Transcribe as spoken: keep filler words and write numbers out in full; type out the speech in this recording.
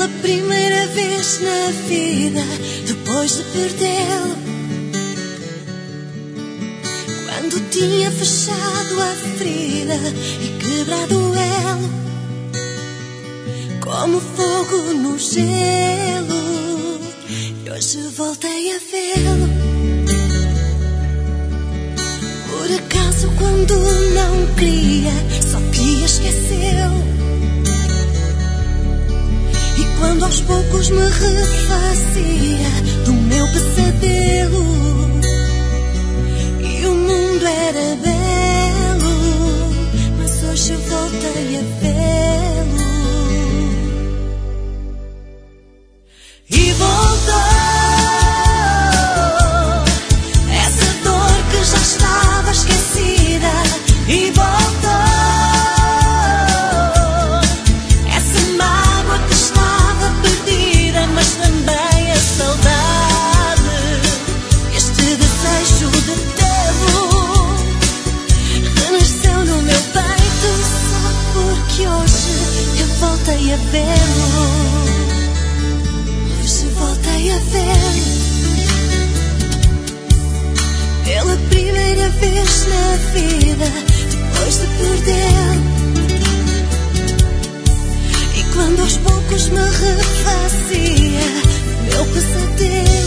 Pela primeira vez na vida, depois de perdê-lo, quando tinha fechado a ferida e quebrado o elo, como fogo no gelo, e hoje voltei a vê-lo. Por acaso, quando não queria, só queria esquecê-lo. E quando aos poucos me refazia do meu pesadelo, e o mundo era belo, mas hoje voltei a vê-lo. E voltou essa dor que já estava esquecida. E voltou essa mágoa que estava perdida, mas também a saudade, este desejo de tê-lo renasceu no meu peito só porque hoje eu voltei a vê-lo. Hoje voltei a vê-lo pela primeira vez na vida, depois de perdê-lo. E quando aos poucos me refazia meu pesadelo,